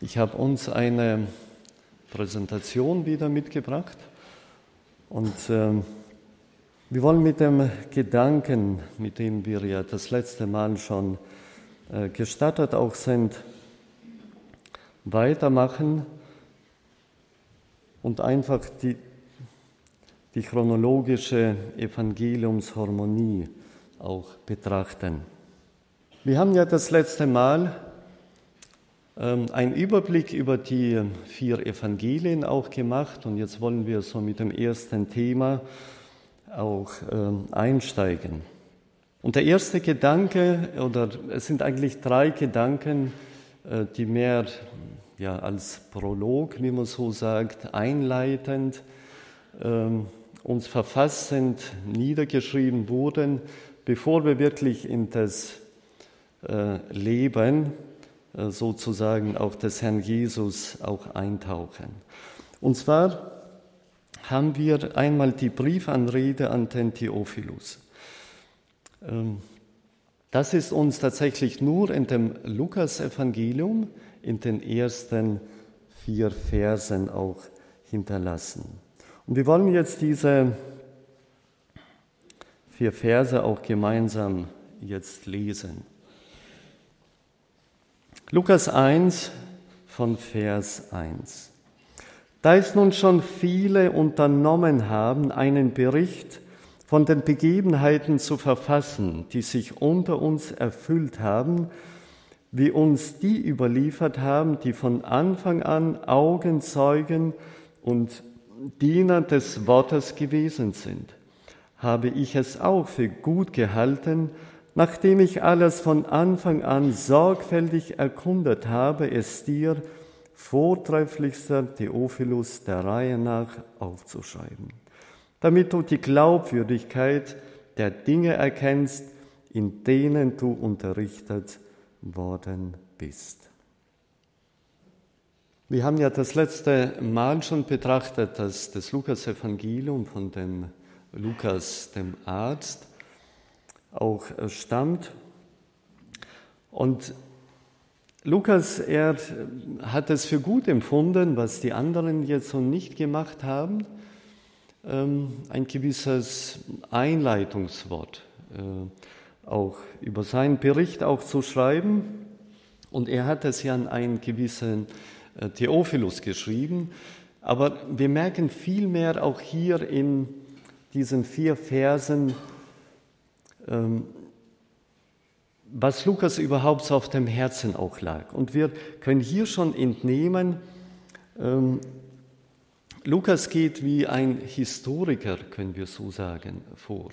Ich habe uns eine Präsentation wieder mitgebracht und wir wollen mit dem Gedanken, mit dem wir ja das letzte Mal schon gestartet auch sind, weitermachen und einfach die chronologische Evangeliumsharmonie auch betrachten. Wir haben ja das letzte Mal einen Überblick über die 4 Evangelien auch gemacht und jetzt wollen wir so mit dem ersten Thema auch einsteigen. Und der erste Gedanke, oder es sind eigentlich 3 Gedanken, die mehr als Prolog, wie man so sagt, einleitend uns verfasst sind, niedergeschrieben wurden, bevor wir wirklich in das Leben sozusagen auch des Herrn Jesus auch eintauchen. Und zwar haben wir einmal die Briefanrede an den Theophilus. Das ist uns tatsächlich nur in dem Lukas-Evangelium in den ersten 4 Versen auch hinterlassen. Und wir wollen jetzt diese 4 Verse auch gemeinsam jetzt lesen. Lukas 1 von Vers 1. Da es nun schon viele unternommen haben, einen Bericht von den Begebenheiten zu verfassen, die sich unter uns erfüllt haben, wie uns die überliefert haben, die von Anfang an Augenzeugen und Diener des Wortes gewesen sind, habe ich es auch für gut gehalten, nachdem ich alles von Anfang an sorgfältig erkundet habe, es dir, vortrefflichster Theophilus, der Reihe nach aufzuschreiben, damit du die Glaubwürdigkeit der Dinge erkennst, in denen du unterrichtet worden bist. Wir haben ja das letzte Mal schon betrachtet, dass das Lukas-Evangelium von dem Lukas, dem Arzt, auch stammt. Und Lukas, er hat es für gut empfunden, was die anderen jetzt so nicht gemacht haben, ein gewisses Einleitungswort auch über seinen Bericht auch zu schreiben. Und er hat es ja an einen gewissen Theophilus geschrieben. Aber wir merken vielmehr auch hier in diesen 4 Versen, was Lukas überhaupt so auf dem Herzen auch lag. Und wir können hier schon entnehmen, Lukas geht wie ein Historiker, können wir so sagen, vor.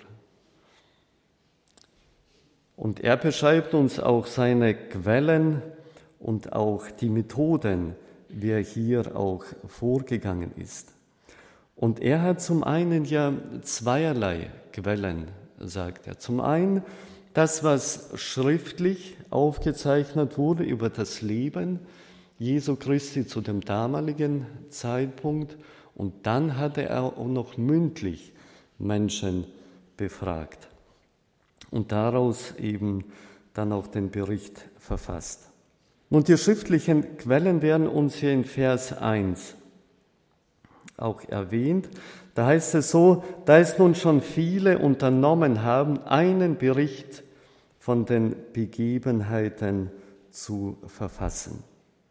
Und er beschreibt uns auch seine Quellen und auch die Methoden, wie er hier auch vorgegangen ist. Und er hat zum einen ja zweierlei Quellen, sagt er. Zum einen das, was schriftlich aufgezeichnet wurde über das Leben Jesu Christi zu dem damaligen Zeitpunkt. Und dann hatte er auch noch mündlich Menschen befragt und daraus eben dann auch den Bericht verfasst. Und die schriftlichen Quellen werden uns hier in Vers 1 auch erwähnt. Da heißt es so, da es nun schon viele unternommen haben, einen Bericht von den Begebenheiten zu verfassen.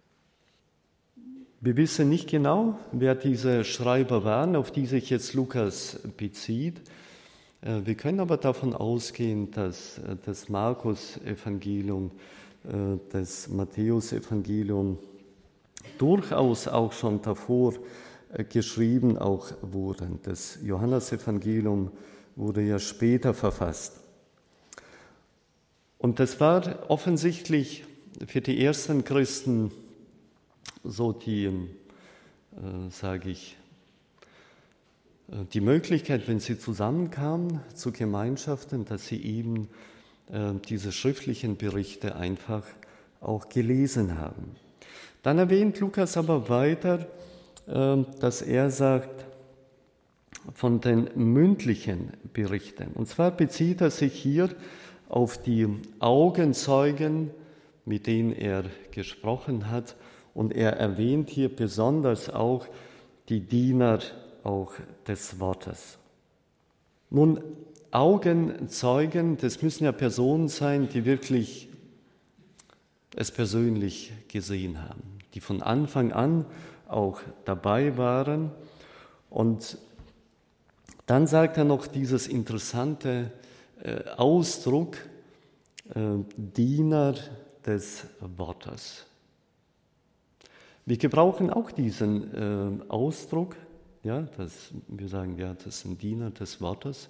Wir wissen nicht genau, wer diese Schreiber waren, auf die sich jetzt Lukas bezieht. Wir können aber davon ausgehen, dass das Markus-Evangelium, das Matthäus-Evangelium durchaus auch schon davor geschrieben auch wurden. Das Johannesevangelium wurde ja später verfasst. Und das war offensichtlich für die ersten Christen so die Möglichkeit, wenn sie zusammenkamen zu Gemeinschaften, dass sie eben diese schriftlichen Berichte einfach auch gelesen haben. Dann erwähnt Lukas aber weiter, dass er sagt, von den mündlichen Berichten. Und zwar bezieht er sich hier auf die Augenzeugen, mit denen er gesprochen hat Und er erwähnt hier besonders auch die Diener auch des Wortes. Nun, Augenzeugen, das müssen ja Personen sein, die wirklich es persönlich gesehen haben, die von Anfang an auch dabei waren. Und dann sagt er noch dieses interessante Ausdruck, Diener des Wortes. Wir gebrauchen auch diesen Ausdruck, ja, dass wir sagen, ja, das sind Diener des Wortes.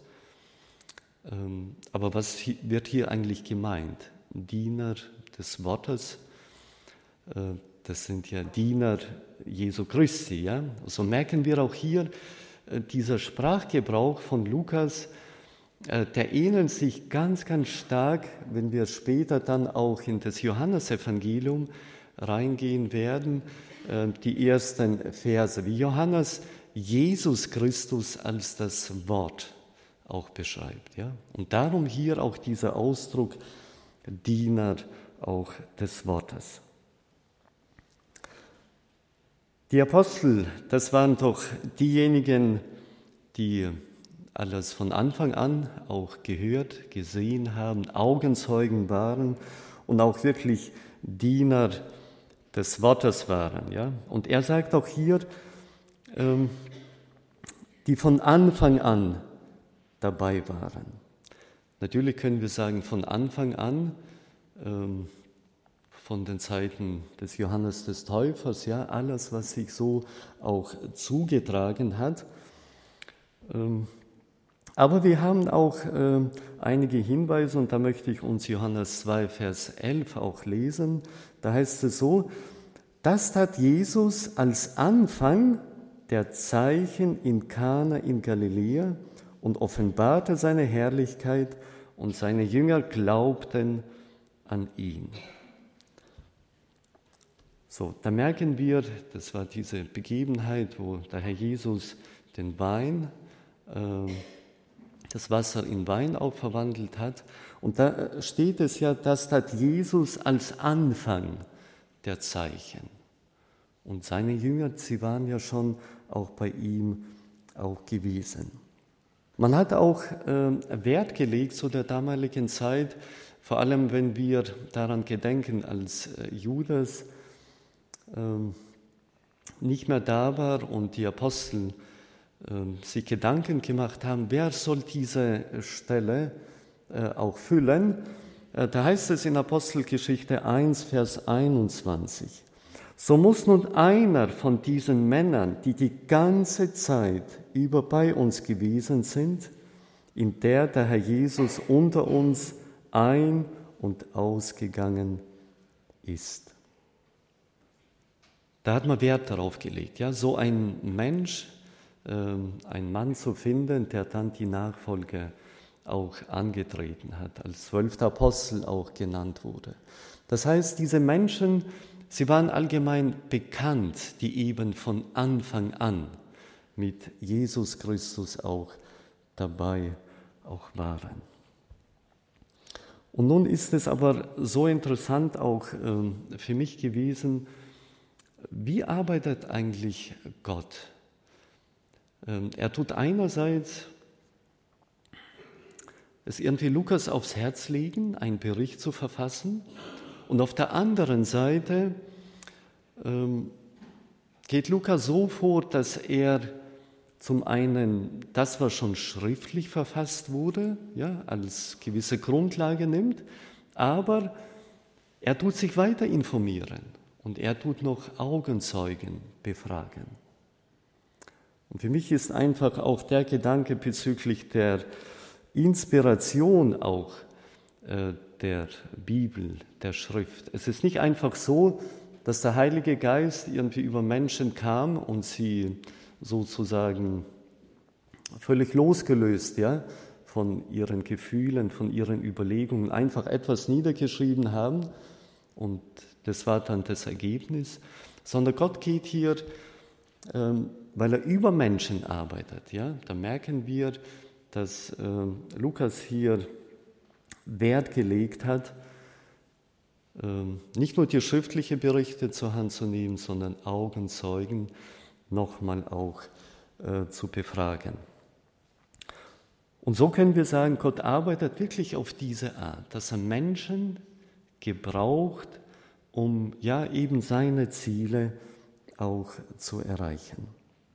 Aber was wird hier eigentlich gemeint? Diener des Wortes, das sind ja Diener Jesu Christi. Ja? So merken wir auch hier, dieser Sprachgebrauch von Lukas, der ähnelt sich ganz, ganz stark, wenn wir später dann auch in das Johannesevangelium reingehen werden, die ersten Verse, wie Johannes Jesus Christus als das Wort auch beschreibt. Ja? Und darum hier auch dieser Ausdruck Diener auch des Wortes. Die Apostel, das waren doch diejenigen, die alles von Anfang an auch gehört, gesehen haben, Augenzeugen waren und auch wirklich Diener des Wortes waren. Ja? Und er sagt auch hier, die von Anfang an dabei waren. Natürlich können wir sagen, von Anfang an, von den Zeiten des Johannes des Täufers, ja, alles, was sich so auch zugetragen hat. Aber wir haben auch einige Hinweise, und da möchte ich uns Johannes 2, Vers 11 auch lesen. Da heißt es so, das tat Jesus als Anfang der Zeichen in Kana in Galiläa und offenbarte seine Herrlichkeit, und seine Jünger glaubten an ihn. So, da merken wir, das war diese Begebenheit, wo der Herr Jesus den Wein, das Wasser in Wein auch verwandelt hat. Und da steht es ja, das tat Jesus als Anfang der Zeichen. Und seine Jünger, sie waren ja schon auch bei ihm auch gewesen. Man hat auch Wert gelegt zu der damaligen Zeit, vor allem wenn wir daran gedenken, als Judas nicht mehr da war und die Apostel sich Gedanken gemacht haben, wer soll diese Stelle auch füllen. Da heißt es in Apostelgeschichte 1, Vers 21, so muss nun einer von diesen Männern, die die ganze Zeit über bei uns gewesen sind, in der der Herr Jesus unter uns ein- und ausgegangen ist. Da hat man Wert darauf gelegt, ja, so ein Mensch, ein Mann zu finden, der dann die Nachfolge auch angetreten hat, als 12. Apostel auch genannt wurde. Das heißt, diese Menschen, sie waren allgemein bekannt, die eben von Anfang an mit Jesus Christus auch dabei auch waren. Und nun ist es aber so interessant auch für mich gewesen, wie arbeitet eigentlich Gott? Er tut einerseits es irgendwie Lukas aufs Herz legen, einen Bericht zu verfassen, und auf der anderen Seite geht Lukas so vor, dass er zum einen das, was schon schriftlich verfasst wurde, ja, als gewisse Grundlage nimmt, aber er tut sich weiter informieren und er tut noch Augenzeugen befragen. Und für mich ist einfach auch der Gedanke bezüglich der Inspiration auch der Bibel, der Schrift. Es ist nicht einfach so, dass der Heilige Geist irgendwie über Menschen kam und sie sozusagen völlig losgelöst, ja, von ihren Gefühlen, von ihren Überlegungen einfach etwas niedergeschrieben haben und das war dann das Ergebnis, sondern Gott geht hier, weil er über Menschen arbeitet. Ja, da merken wir, dass Lukas hier Wert gelegt hat, nicht nur die schriftlichen Berichte zur Hand zu nehmen, sondern Augenzeugen nochmal auch zu befragen. Und so können wir sagen, Gott arbeitet wirklich auf diese Art, dass er Menschen gebraucht, um ja eben seine Ziele auch zu erreichen.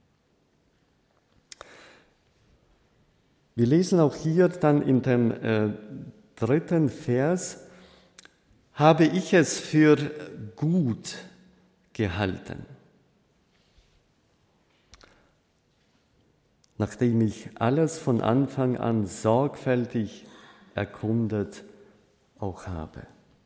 Wir lesen auch hier dann in dem 3. Vers, habe ich es für gut gehalten, nachdem ich alles von Anfang an sorgfältig erkundet auch habe.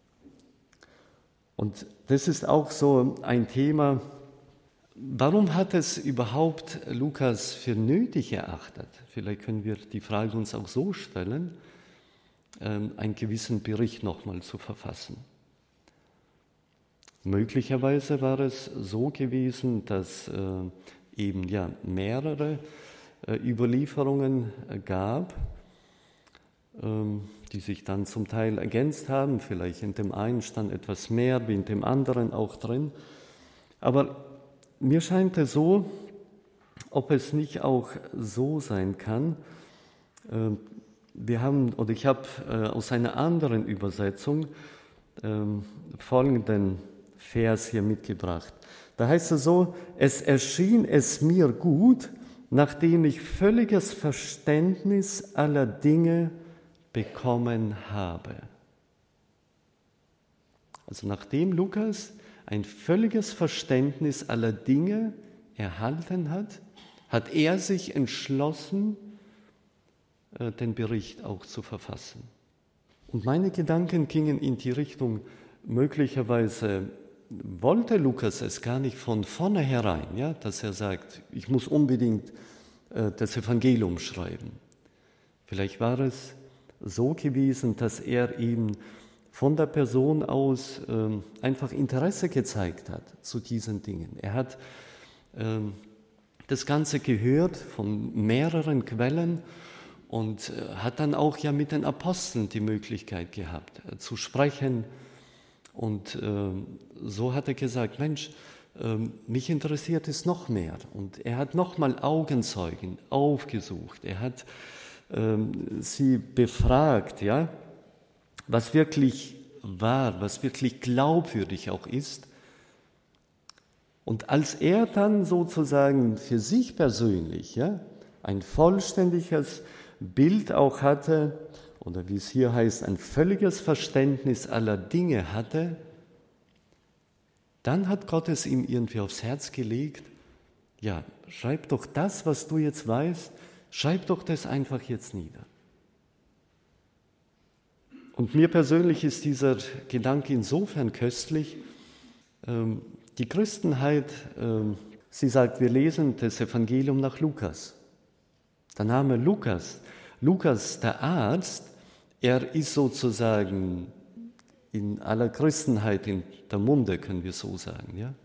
Und das ist auch so ein Thema, warum hat es überhaupt Lukas für nötig erachtet? Vielleicht können wir die Frage uns auch so stellen, einen gewissen Bericht nochmal zu verfassen. Möglicherweise war es so gewesen, dass eben ja mehrere Überlieferungen gab, die sich dann zum Teil ergänzt haben. Vielleicht in dem einen stand etwas mehr, wie in dem anderen auch drin. Aber mir scheint es so, ob es nicht auch so sein kann. Ich habe aus einer anderen Übersetzung folgenden Vers hier mitgebracht. Da heißt es so: Es erschien es mir gut, nachdem ich völliges Verständnis aller Dinge bekommen habe. Also nachdem Lukas ein völliges Verständnis aller Dinge erhalten hat, hat er sich entschlossen, den Bericht auch zu verfassen. Und meine Gedanken gingen in die Richtung, möglicherweise wollte Lukas es gar nicht von vornherein, ja, dass er sagt, ich muss unbedingt das Evangelium schreiben. Vielleicht war es so gewesen, dass er eben von der Person aus einfach Interesse gezeigt hat zu diesen Dingen. Er hat das Ganze gehört von mehreren Quellen und hat dann auch ja mit den Aposteln die Möglichkeit gehabt, zu sprechen. Und so hat er gesagt, Mensch, mich interessiert es noch mehr. Und er hat nochmal Augenzeugen aufgesucht. Er hat sie befragt, ja, was wirklich wahr, was wirklich glaubwürdig auch ist. Und als er dann sozusagen für sich persönlich ja, ein vollständiges Bild auch hatte, oder wie es hier heißt, ein völliges Verständnis aller Dinge hatte, dann hat Gott es ihm irgendwie aufs Herz gelegt, ja, schreib doch das, was du jetzt weißt, schreib doch das einfach jetzt nieder. Und mir persönlich ist dieser Gedanke insofern köstlich. Die Christenheit, sie sagt, wir lesen das Evangelium nach Lukas. Der Name Lukas, Lukas der Arzt, er ist sozusagen in aller Christenheit in der Munde, können wir so sagen. Ja?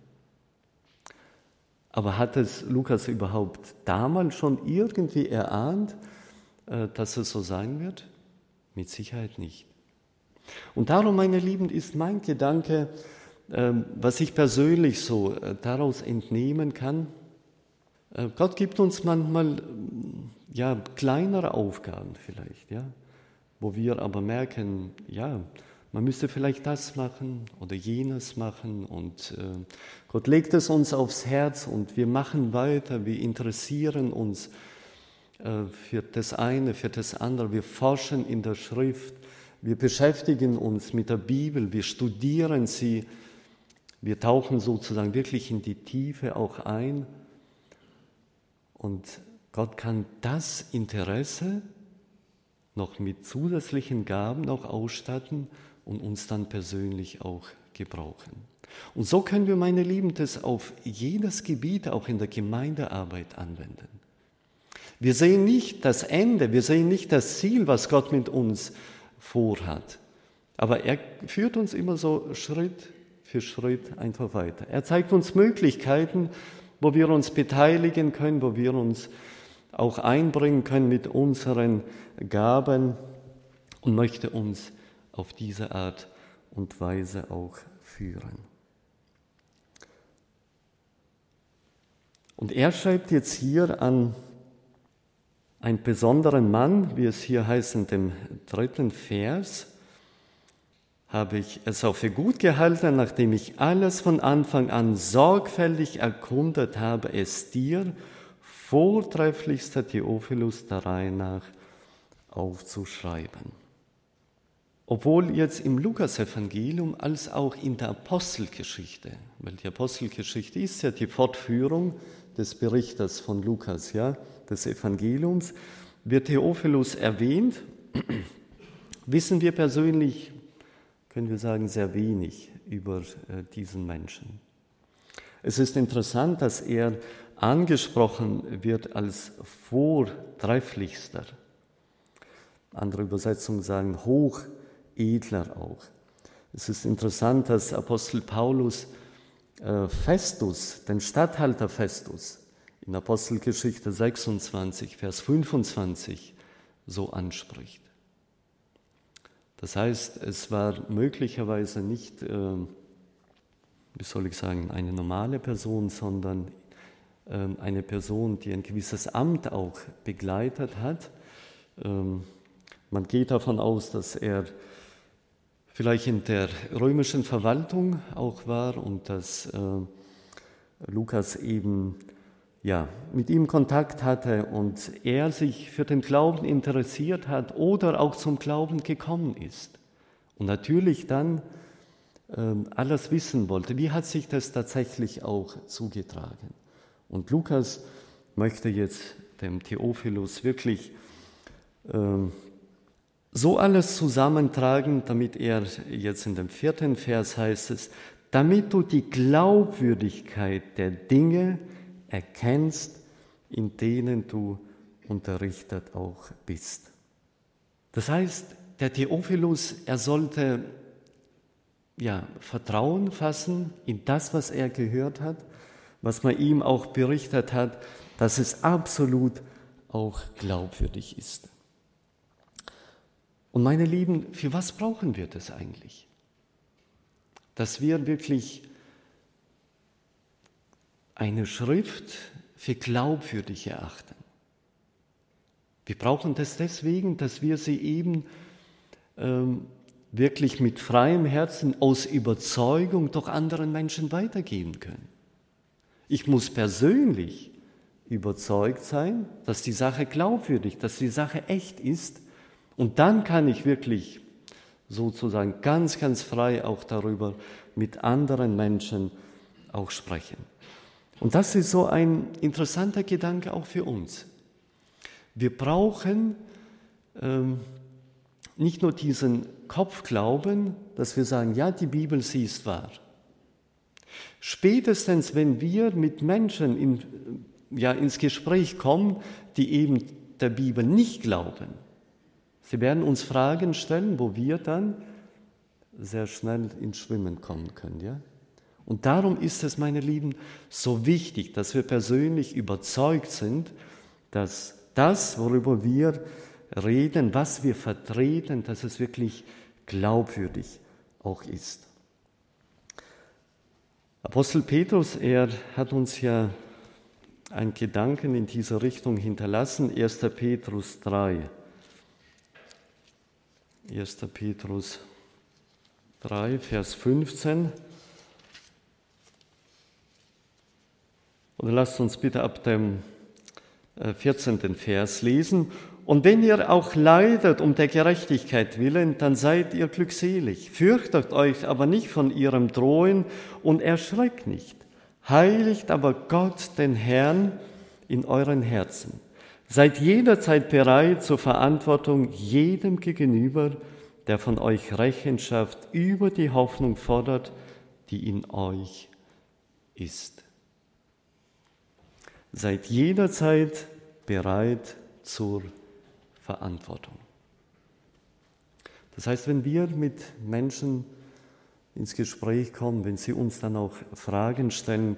Aber hat es Lukas überhaupt damals schon irgendwie erahnt, dass es so sein wird? Mit Sicherheit nicht. Und darum, meine Lieben, ist mein Gedanke, was ich persönlich so daraus entnehmen kann, Gott gibt uns manchmal ja, kleinere Aufgaben vielleicht, ja, wo wir aber merken, ja, man müsste vielleicht das machen oder jenes machen und Gott legt es uns aufs Herz und wir machen weiter, wir interessieren uns für das eine, für das andere, wir forschen in der Schrift, wir beschäftigen uns mit der Bibel, wir studieren sie, wir tauchen sozusagen wirklich in die Tiefe auch ein. Und Gott kann das Interesse noch mit zusätzlichen Gaben auch ausstatten und uns dann persönlich auch gebrauchen. Und so können wir, meine Lieben, das auf jedes Gebiet auch in der Gemeindearbeit anwenden. Wir sehen nicht das Ende, wir sehen nicht das Ziel, was Gott mit uns vorhat. Aber er führt uns immer so Schritt für Schritt einfach weiter. Er zeigt uns Möglichkeiten, wo wir uns beteiligen können, wo wir uns auch einbringen können mit unseren Gaben und möchte uns auf diese Art und Weise auch führen. Und er schreibt jetzt hier an einen besonderen Mann, wie es hier heißt in dem 3. Vers, habe ich es auch für gut gehalten, nachdem ich alles von Anfang an sorgfältig erkundet habe, es dir, vortrefflichster Theophilus, der Reihe nach aufzuschreiben. Obwohl jetzt im Lukasevangelium als auch in der Apostelgeschichte, weil die Apostelgeschichte ist ja die Fortführung des Berichtes von Lukas, ja, des Evangeliums, wird Theophilus erwähnt, wissen wir persönlich, können wir sagen, sehr wenig über diesen Menschen. Es ist interessant, dass er angesprochen wird als vortrefflichster. Andere Übersetzungen sagen hochedler auch. Es ist interessant, dass Apostel Paulus Festus, den Statthalter Festus, in Apostelgeschichte 26, Vers 25 so anspricht. Das heißt, es war möglicherweise nicht, eine normale Person, sondern eine Person, die ein gewisses Amt auch begleitet hat. Man geht davon aus, dass er vielleicht in der römischen Verwaltung auch war und dass Lukas eben mit ihm Kontakt hatte und er sich für den Glauben interessiert hat oder auch zum Glauben gekommen ist. Und natürlich dann alles wissen wollte, wie hat sich das tatsächlich auch zugetragen. Und Lukas möchte jetzt dem Theophilus wirklich so alles zusammentragen, damit er, jetzt in dem 4. Vers heißt es, damit du die Glaubwürdigkeit der Dinge erkennst, in denen du unterrichtet auch bist. Das heißt, der Theophilus, er sollte Vertrauen fassen in das, was er gehört hat, was man ihm auch berichtet hat, dass es absolut auch glaubwürdig ist. Und meine Lieben, für was brauchen wir das eigentlich? Dass wir wirklich eine Schrift für glaubwürdig erachten. Wir brauchen das deswegen, dass wir sie eben wirklich mit freiem Herzen aus Überzeugung doch anderen Menschen weitergeben können. Ich muss persönlich überzeugt sein, dass die Sache glaubwürdig, dass die Sache echt ist. Und dann kann ich wirklich sozusagen ganz, ganz frei auch darüber mit anderen Menschen auch sprechen. Und das ist so ein interessanter Gedanke auch für uns. Wir brauchen nicht nur diesen Kopfglauben, dass wir sagen, ja, die Bibel, sie ist wahr. Spätestens, wenn wir mit Menschen ins Gespräch kommen, die eben der Bibel nicht glauben, sie werden uns Fragen stellen, wo wir dann sehr schnell ins Schwimmen kommen können, ja? Und darum ist es, meine Lieben, so wichtig, dass wir persönlich überzeugt sind, dass das, worüber wir reden, was wir vertreten, dass es wirklich glaubwürdig auch ist. Apostel Petrus, er hat uns ja einen Gedanken in diese Richtung hinterlassen, 1. Petrus 3. 1. Petrus 3, Vers 15. Oder lasst uns bitte ab dem 14. Vers lesen. Und wenn ihr auch leidet um der Gerechtigkeit willen, dann seid ihr glückselig. Fürchtet euch aber nicht von ihrem Drohen und erschreckt nicht. Heiligt aber Gott, den Herrn, in euren Herzen. Seid jederzeit bereit zur Verantwortung jedem gegenüber, der von euch Rechenschaft über die Hoffnung fordert, die in euch ist. Seid jederzeit bereit zur Verantwortung. Das heißt, wenn wir mit Menschen ins Gespräch kommen, wenn sie uns dann auch Fragen stellen,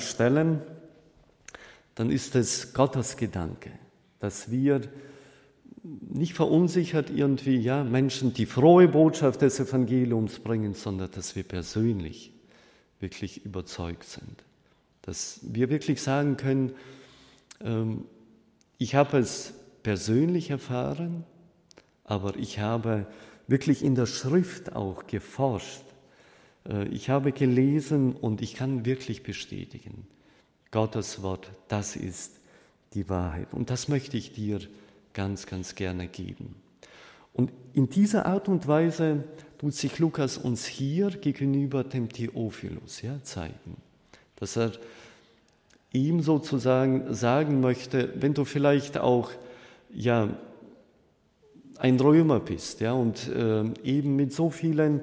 dann ist es Gottes Gedanke, dass wir nicht verunsichert irgendwie, ja, Menschen die frohe Botschaft des Evangeliums bringen, sondern dass wir persönlich wirklich überzeugt sind. Dass wir wirklich sagen können, ich habe es persönlich erfahren, aber ich habe wirklich in der Schrift auch geforscht. Ich habe gelesen und ich kann wirklich bestätigen, Gottes Wort, das ist die Wahrheit. Und das möchte ich dir ganz, ganz gerne geben. Und in dieser Art und Weise tut sich Lukas uns hier gegenüber dem Theophilus zeigen, dass er ihm sozusagen sagen möchte, wenn du vielleicht auch ein Römer bist und eben mit so vielen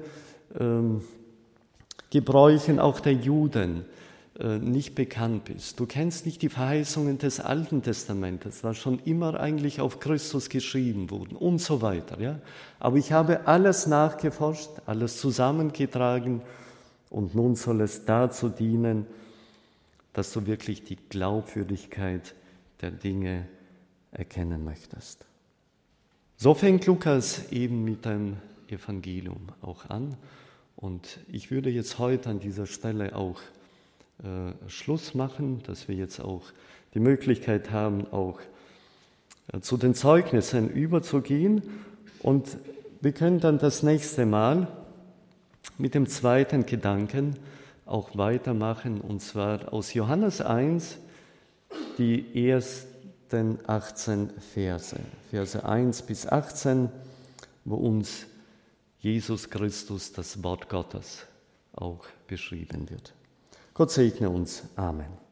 Gebräuchen auch der Juden nicht bekannt bist. Du kennst nicht die Verheißungen des Alten Testamentes, was schon immer eigentlich auf Christus geschrieben wurden und so weiter. Ja? Aber ich habe alles nachgeforscht, alles zusammengetragen und nun soll es dazu dienen, dass du wirklich die Glaubwürdigkeit der Dinge erkennen möchtest. So fängt Lukas eben mit dem Evangelium auch an. Und ich würde jetzt heute an dieser Stelle auch Schluss machen, dass wir jetzt auch die Möglichkeit haben, auch zu den Zeugnissen überzugehen. Und wir können dann das nächste Mal mit dem zweiten Gedanken auch weitermachen, und zwar aus Johannes 1, die ersten 18 Verse 1 bis 18, wo uns Jesus Christus, das Wort Gottes, auch beschrieben wird. Gott segne uns. Amen.